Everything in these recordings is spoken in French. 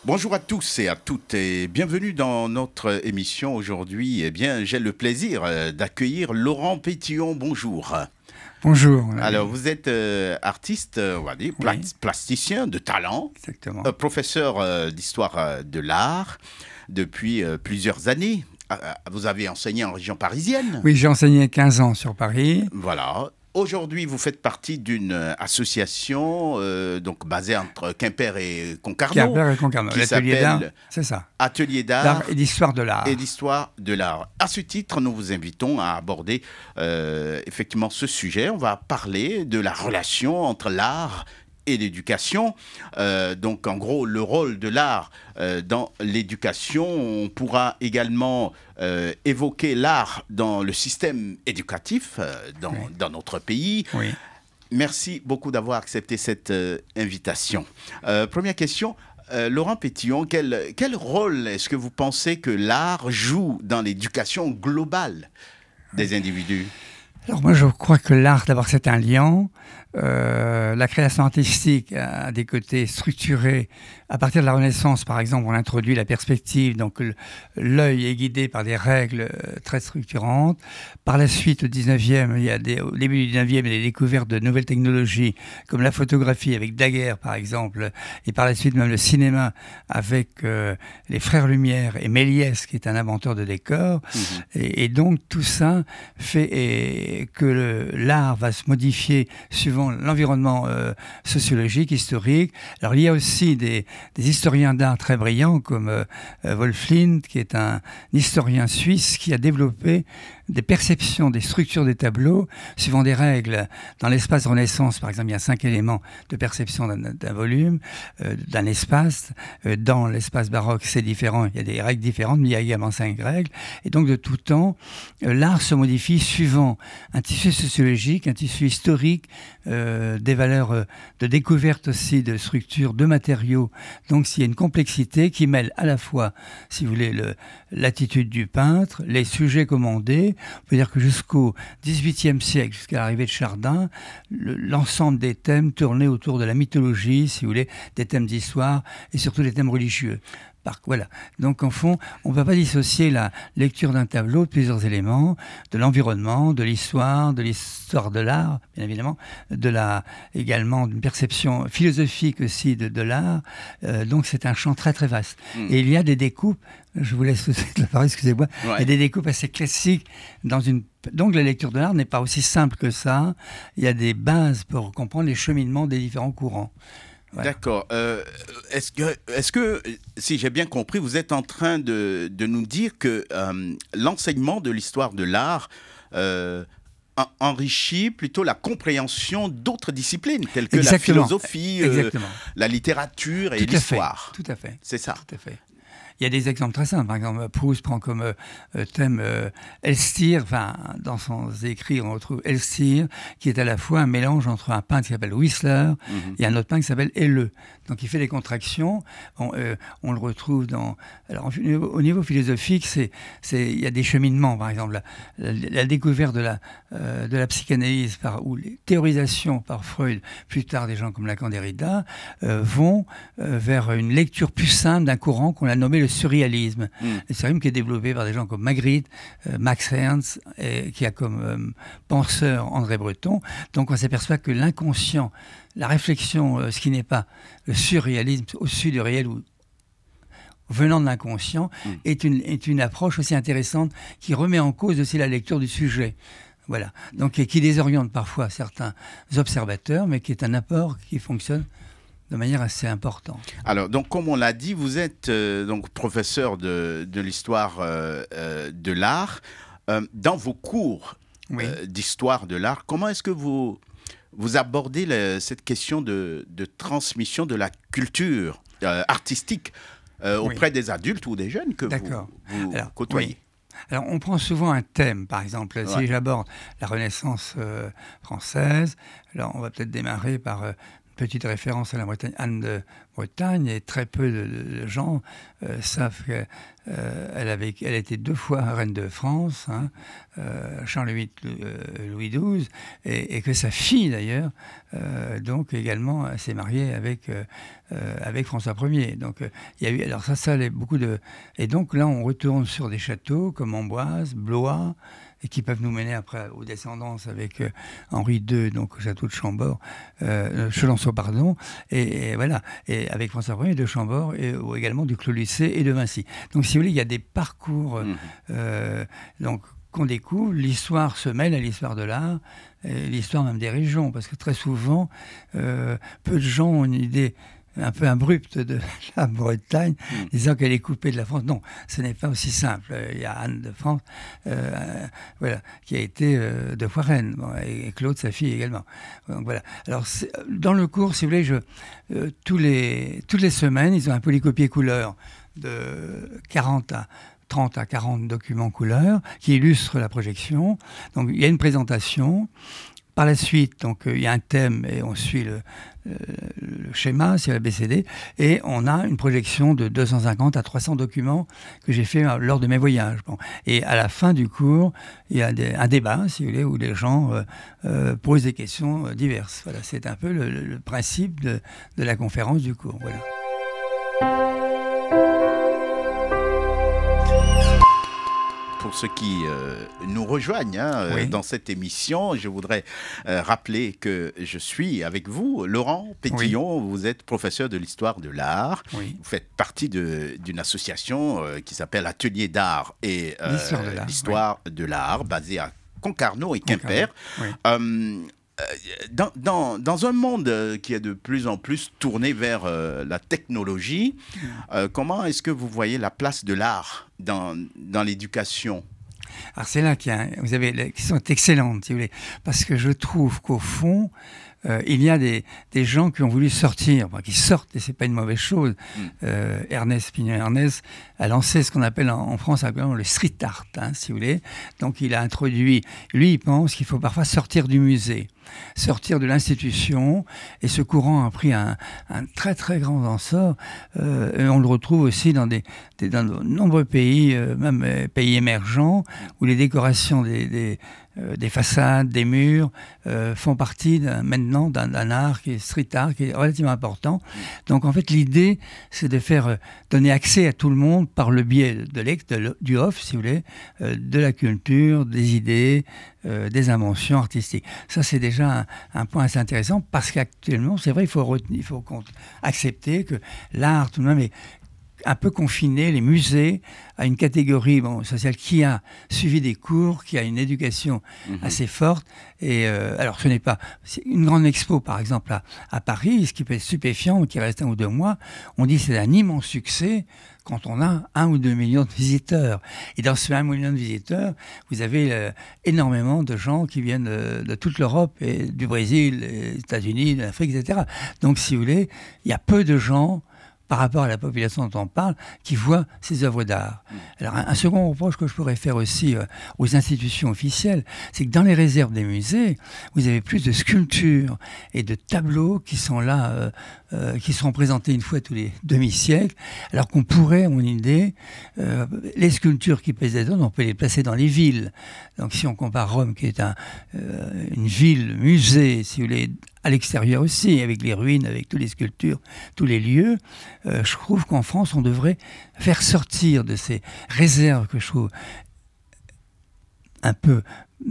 Bonjour à tous et à toutes et bienvenue dans notre émission aujourd'hui. Eh bien, j'ai le plaisir d'accueillir Laurent Pétillon. Bonjour. Bonjour. Alors, vous êtes artiste, on va dire, Oui, plasticien de talent, exactement. professeur d'histoire de l'art depuis plusieurs années. Vous avez enseigné en région parisienne. Oui, j'ai enseigné 15 ans sur Paris. Voilà. Aujourd'hui, vous faites partie d'une association donc basée entre Quimper et Concarneau Quimper et Concarneau. qui L'atelier d'art, s'appelle c'est ça. Atelier L'art d'art et l'histoire de l'art. et d'histoire de l'art. À ce titre, nous vous invitons à aborder effectivement ce sujet. On va parler de la relation entre l'art et l'éducation. Donc, en gros, le rôle de l'art dans l'éducation. On pourra également évoquer l'art dans le système éducatif dans notre pays. Oui. Merci beaucoup d'avoir accepté cette invitation. Première question. Laurent Pétillon, quel rôle est-ce que vous pensez que l'art joue dans l'éducation globale des individus ? Alors moi, je crois que l'art, d'abord, c'est un lien. La création artistique a des côtés structurés. À partir de la Renaissance, par exemple, on introduit la perspective, donc l'œil est guidé par des règles très structurantes. Par la suite, au 19e, au début du 19e, il y a des découvertes de nouvelles technologies, comme la photographie avec Daguerre, par exemple, et par la suite même le cinéma avec les Frères Lumière et Méliès, qui est un inventeur de décors. Et donc, tout ça fait que l'art va se modifier suivant l'environnement sociologique, historique. Alors, il y a aussi des historiens d'art très brillants comme Wolf Lint, qui est un historien suisse qui a développé des perceptions, des structures des tableaux suivant des règles. Dans l'espace Renaissance, par exemple, il y a 5 éléments de perception d'un volume, d'un espace. Dans l'espace baroque, c'est différent, il y a des règles différentes, mais il y a également 5 règles. Et donc, de tout temps, l'art se modifie suivant un tissu sociologique, un tissu historique, des valeurs de découverte aussi de structures, de matériaux. Donc, s'il y a une complexité qui mêle à la fois, si vous voulez, l'attitude du peintre, les sujets commandés. On peut dire que jusqu'au XVIIIe siècle, jusqu'à l'arrivée de Chardin, l'ensemble des thèmes tournaient autour de la mythologie, si vous voulez, des thèmes d'histoire et surtout des thèmes religieux. Voilà. Donc, en fond, on ne peut pas dissocier la lecture d'un tableau de plusieurs éléments, de l'environnement, de l'histoire de l'art, bien évidemment, également d'une perception philosophique aussi de l'art. Donc, c'est un champ très, très vaste. Et il y a des découpes, je vous laisse la parole, excusez-moi, il y a des découpes assez classiques donc, la lecture de l'art n'est pas aussi simple que ça. Il y a des bases pour comprendre les cheminements des différents courants. Voilà. D'accord. Est-ce que, si j'ai bien compris, vous êtes en train de nous dire que l'enseignement de l'histoire de l'art enrichit plutôt la compréhension d'autres disciplines, telles que la philosophie, la littérature et l'histoire. Tout à fait. C'est ça. Tout à fait. Il y a des exemples très simples. Par exemple, Proust prend comme thème Elstir. Enfin, dans son écrit, on retrouve Elstir, qui est à la fois un mélange entre un peintre qui s'appelle Whistler et un autre peintre qui s'appelle Helleu. Donc, il fait des contractions. On le retrouve dans... Alors, au niveau philosophique, il y a des cheminements. Par exemple, la découverte de la psychanalyse ou les théorisations par Freud, plus tard des gens comme Lacan, Derrida, vont vers une lecture plus simple d'un courant qu'on a nommé le surréalisme. Le surréalisme qui est développé par des gens comme Magritte, Max Ernst, qui a comme penseur André Breton. Donc on s'aperçoit que l'inconscient, la réflexion, ce qui n'est pas le surréalisme au-dessus du réel ou venant de l'inconscient, est une approche aussi intéressante qui remet en cause aussi la lecture du sujet. Voilà. Donc qui désoriente parfois certains observateurs, mais qui est un apport qui fonctionne de manière assez importante. Alors, donc, comme on l'a dit, vous êtes donc professeur de l'histoire de l'art. Dans vos cours d'histoire de l'art, comment est-ce que vous abordez cette question de transmission de la culture artistique auprès des adultes ou des jeunes que vous côtoyez ? Alors, on prend souvent un thème, par exemple. Si j'aborde la Renaissance française, alors on va peut-être démarrer par une petite référence à la Bretagne, Anne de Bretagne, et très peu de gens savent qu'elle a été 2 fois reine de France, hein, Charles VIII, Louis XII, et que sa fille d'ailleurs, donc également s'est mariée avec François Ier. Donc il y a eu, alors ça beaucoup de, et donc là on retourne sur des châteaux comme Amboise, Blois, et qui peuvent nous mener après aux descendances avec Henri II, donc au château de Chambord, Chenonceau, pardon, et voilà, et avec François Ier de Chambord, et également du Clos Lucé et de Vinci. Donc si vous voulez, il y a des parcours donc qu'on découvre, l'histoire se mêle à l'histoire de l'art, et l'histoire même des régions, parce que très souvent, peu de gens ont une idée un peu abrupte de la Bretagne, disant qu'elle est coupée de la France. Non, ce n'est pas aussi simple. Il y a Anne de France, voilà, qui a été 2 fois reine, bon, et Claude, sa fille également. Donc, voilà. Alors, dans le cours, si vous voulez, toutes les semaines, ils ont un polycopier couleur de 30 à 40 documents couleurs qui illustrent la projection. Donc, il y a une présentation. Par la suite, donc, il y a un thème et on suit le schéma, c'est l'ABCD, et on a une projection de 250 à 300 documents que j'ai fait lors de mes voyages. Bon. Et à la fin du cours, il y a un débat, si vous voulez, où les gens posent des questions diverses. Voilà, c'est un peu le principe de la conférence du cours. Voilà. Pour ceux qui nous rejoignent Oui. dans cette émission, je voudrais rappeler que je suis avec vous, Laurent Pétillon. Oui. Vous êtes professeur de l'histoire de l'art. Oui. Vous faites partie d'une association qui s'appelle Atelier d'art et l'histoire de l'art, basée à Concarneau et Quimper. Oui. Dans un monde qui est de plus en plus tourné vers la technologie, comment est-ce que vous voyez la place de l'art dans l'éducation ? Alors c'est là vous avez les questions excellentes, si vous voulez, parce que je trouve qu'au fond, il y a des gens qui ont voulu sortir, qui sortent, et c'est pas une mauvaise chose. Ernest Pignon-Ernest a lancé ce qu'on appelle en France le street art, hein, si vous voulez. Donc il a introduit, lui il pense qu'il faut parfois sortir du musée, sortir de l'institution, et ce courant a pris un très très grand essor, et on le retrouve aussi dans de nombreux pays, même pays émergents, où les décorations des façades, des murs, font partie maintenant d'un art qui est street art, qui est relativement important. Donc en fait l'idée c'est de donner accès à tout le monde par le biais du off, si vous voulez, de la culture, des idées, des inventions artistiques. Ça c'est déjà un point assez intéressant, parce qu'actuellement c'est vrai, il faut accepter que l'art tout de même est un peu confiné, les musées, à une catégorie sociale qui a suivi des cours, qui a une éducation assez forte. Et alors, ce n'est pas... C'est une grande expo, par exemple, à Paris, ce qui peut être stupéfiant, qui reste 1 ou 2 mois. On dit que c'est un immense succès quand on a 1 ou 2 millions de visiteurs. Et dans ce 1 million de visiteurs, vous avez énormément de gens qui viennent de toute l'Europe, et du Brésil, des États-Unis, de l'Afrique, etc. Donc, si vous voulez, il y a peu de gens par rapport à la population dont on parle, qui voit ces œuvres d'art. Alors, un second reproche que je pourrais faire aussi aux institutions officielles, c'est que dans les réserves des musées, vous avez plus de sculptures et de tableaux qui sont là, qui sont présentés une fois tous les demi-siècles, alors qu'on pourrait, à mon idée, les sculptures qui pèsent des tonnes, on peut les placer dans les villes. Donc, si on compare Rome, qui est une ville, musée, si vous voulez, à l'extérieur aussi, avec les ruines, avec toutes les sculptures, tous les lieux, je trouve qu'en France, on devrait faire sortir de ces réserves que je trouve un peu,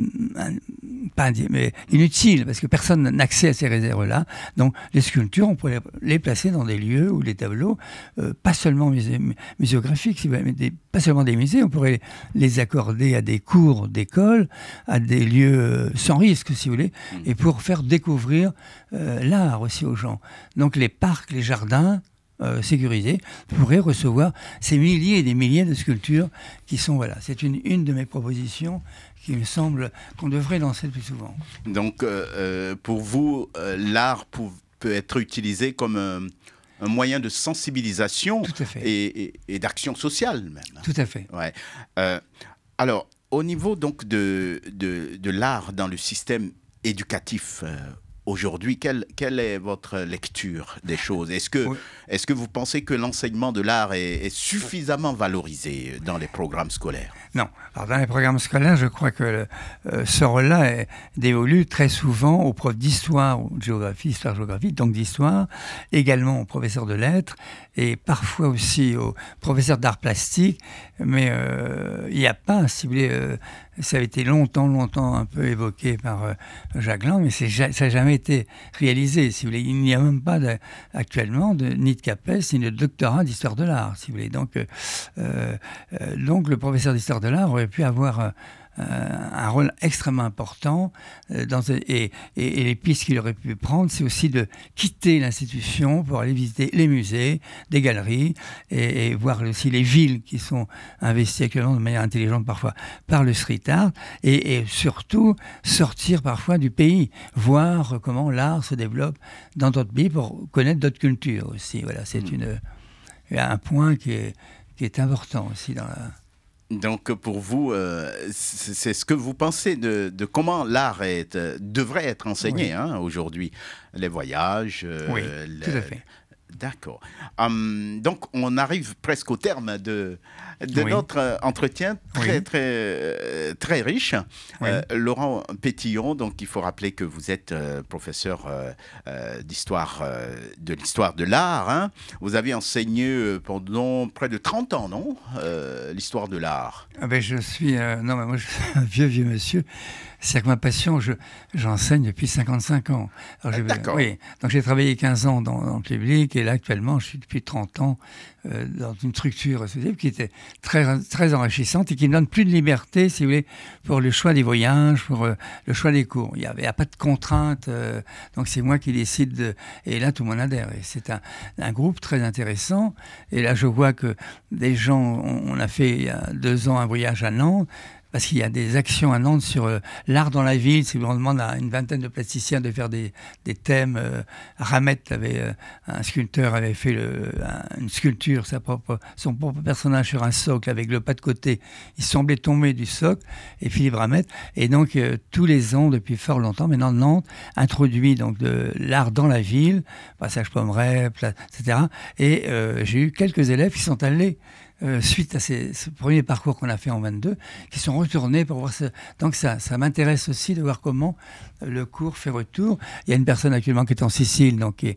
mais inutiles, parce que personne n'a accès à ces réserves-là. Donc, les sculptures, on pourrait les placer dans des lieux où les tableaux, pas seulement muséographiques, mais pas seulement des musées, on pourrait les accorder à des cours d'école, à des lieux sans risque, si vous voulez, et pour faire découvrir l'art aussi aux gens. Donc, les parcs, les jardins, sécurisés, pourraient recevoir ces milliers et des milliers de sculptures qui sont, voilà, c'est une de mes propositions qui me semble qu'on devrait lancer plus souvent. Donc, pour vous, l'art peut être utilisé comme un moyen de sensibilisation et d'action sociale même. Tout à fait. Ouais. Alors, au niveau donc de l'art dans le système éducatif aujourd'hui, quelle est votre lecture des choses? Est-ce que vous pensez que l'enseignement de l'art est suffisamment valorisé dans les programmes scolaires? Non. Alors, dans les programmes scolaires, je crois que ce rôle-là est dévolu très souvent aux profs d'histoire ou de géographie, histoire-géographie, donc d'histoire, également aux professeurs de lettres et parfois aussi aux professeurs d'art plastique. Mais il n'y a pas, si vous voulez, ça a été longtemps un peu évoqué par Jacques Lang, mais ça n'a jamais été réalisé, si vous voulez. Il n'y a même pas actuellement ni de CAPES, ni de doctorat d'histoire de l'art, si vous voulez. Donc le professeur d'histoire de l'art aurait pu avoir un rôle extrêmement important et les pistes qu'il aurait pu prendre, c'est aussi de quitter l'institution pour aller visiter les musées, des galeries et voir aussi les villes qui sont investies actuellement de manière intelligente parfois par le street art et surtout sortir parfois du pays, voir comment l'art se développe dans d'autres pays pour connaître d'autres cultures aussi. Voilà, c'est un point qui est important aussi dans la... Donc, pour vous, c'est ce que vous pensez de comment l'art devrait être enseigné aujourd'hui. Les voyages. Oui, tout à fait. D'accord. Donc, on arrive presque au terme de notre entretien très riche. Oui. Laurent Pétillon, donc il faut rappeler que vous êtes professeur d'histoire, de l'histoire de l'art. Hein. Vous avez enseigné pendant près de 30 ans, non l'histoire de l'art. Je suis... non, mais moi, je suis un vieux monsieur. C'est que ma passion, j'enseigne depuis 55 ans. Alors, d'accord. Oui, donc j'ai travaillé 15 ans dans le public et là, actuellement, je suis depuis 30 ans dans une structure associative qui était très, très enrichissante et qui me donne plus de liberté, si vous voulez, pour le choix des voyages, pour le choix des cours. Il n'y a pas de contraintes, donc c'est moi qui décide. Et là, tout le monde adhère. Et c'est un groupe très intéressant. Et là, je vois que des gens, on a fait il y a 2 ans un voyage à Nantes, parce qu'il y a des actions à Nantes sur l'art dans la ville. Si on demande à une vingtaine de plasticiens de faire des thèmes, Ramet un sculpteur avait fait une sculpture, son propre personnage sur un socle avec le pas de côté. Il semblait tomber du socle, et Philippe Ramet. Et donc tous les ans, depuis fort longtemps, maintenant Nantes introduit donc de l'art dans la ville, passage Pommeraye, etc. Et j'ai eu quelques élèves qui sont allés suite à ce premier parcours qu'on a fait en 22, qui sont retournés pour voir ça. Donc ça m'intéresse aussi de voir comment le cours fait retour. Il y a une personne actuellement qui est en Sicile, donc qui est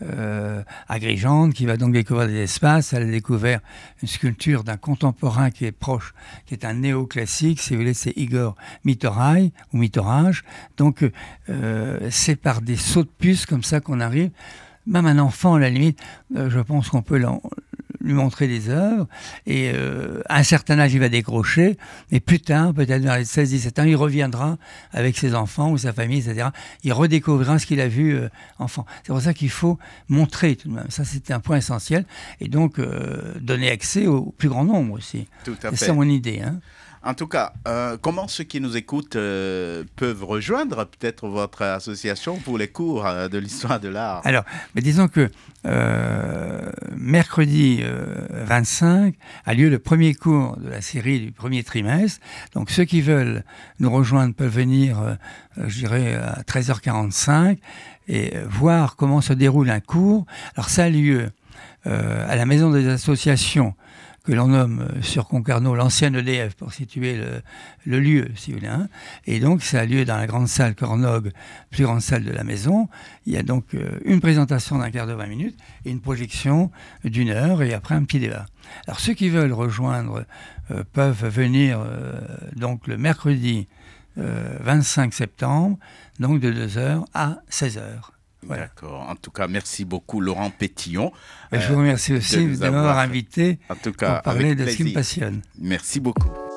Agrigente, qui va donc découvrir des espaces. Elle a découvert une sculpture d'un contemporain qui est proche, qui est un néoclassique, si vous voulez, c'est Igor Mitoraj, ou Mitoraj. Donc c'est par des sauts de puce comme ça qu'on arrive. Même un enfant, à la limite, je pense qu'on peut lui montrer des œuvres, et à un certain âge, il va décrocher, et plus tard, peut-être vers les 16-17 ans, il reviendra avec ses enfants ou sa famille, etc. Il redécouvrira ce qu'il a vu enfant. C'est pour ça qu'il faut montrer tout de même. Ça, c'était un point essentiel, et donc donner accès au plus grand nombre aussi. Tout à fait. C'est ça mon idée. Hein. En tout cas, comment ceux qui nous écoutent peuvent rejoindre peut-être votre association pour les cours de l'histoire de l'art? Alors, mais disons que mercredi 25 a lieu le premier cours de la série du premier trimestre. Donc ceux qui veulent nous rejoindre peuvent venir, je dirais, à 13h45 et voir comment se déroule un cours. Alors ça a lieu à la Maison des associations, que l'on nomme sur Concarneau l'ancienne EDF, pour situer le lieu, si vous voulez. Hein. Et donc, ça a lieu dans la grande salle Cornog, plus grande salle de la maison. Il y a donc une présentation d'un quart de 20 minutes et une projection d'1 heure, et après un petit débat. Alors, ceux qui veulent rejoindre peuvent venir donc le mercredi 25 septembre, donc de 2h à 16h. Voilà. D'accord. En tout cas, merci beaucoup, Laurent Pétillon. Je vous remercie aussi de m'avoir invité pour parler de ce qui me passionne. Merci beaucoup.